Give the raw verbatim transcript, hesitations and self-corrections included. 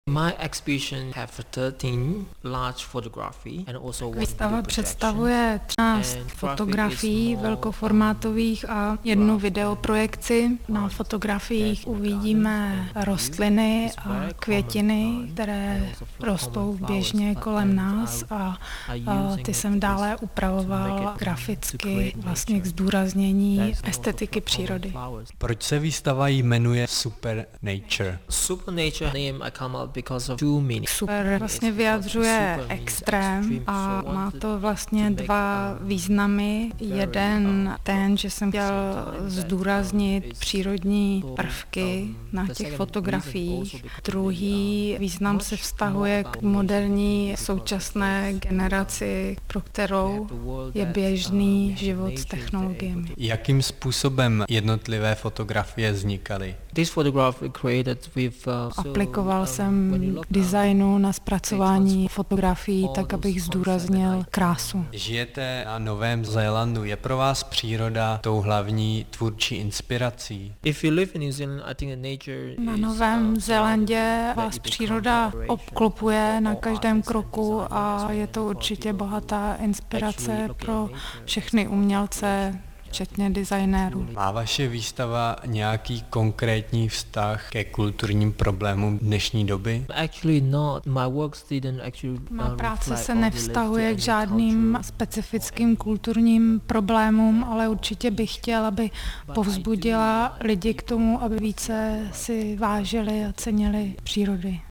My exhibition have thirteen large photography and also one Výstava video představuje třináct And fotografií graphic is more, velkoformátových a jednu videoprojekci. Na fotografiích uvidíme rostliny a květiny, které rostou běžně kolem nás a, a ty jsem dále upravoval graficky vlastně k zdůraznění estetiky přírody. Proč se výstava jmenuje Super Nature? Super Nature name I come up because of two meanings. Super vlastně vyjadřuje extrém a má to vlastně dva významy. Jeden ten, že jsem chtěl zdůraznit přírodní prvky na těch fotografiích. Druhý význam se vztahuje k moderní současné generaci, pro kterou je běžný život s technologiemi. Jakým způsobem jednotlivé fotografie vznikaly? This photograph is created with uh, Aplikoval jsem k designu na zpracování fotografií tak, abych zdůraznil krásu. Žijete na Novém Zélandu. Je pro vás příroda tou hlavní tvůrčí inspirací? If you live in New Zealand, I think that nature Na is, Novém uh, Zélandě vás it příroda becomes obklopuje na for každém artists kroku and a designers je to and for určitě people bohatá inspirace actually looking pro at nature. všechny umělce, včetně designérů. Má vaše výstava nějaký konkrétní vztah ke kulturním problémům dnešní doby? Actually not. My works didn't actually uh, Má práce reflect se or nevztahuje relate k to žádným any culture. specifickým kulturním problémům, ale určitě bych chtěl, aby povzbudila lidi k tomu, aby více si vážili a cenili přírody.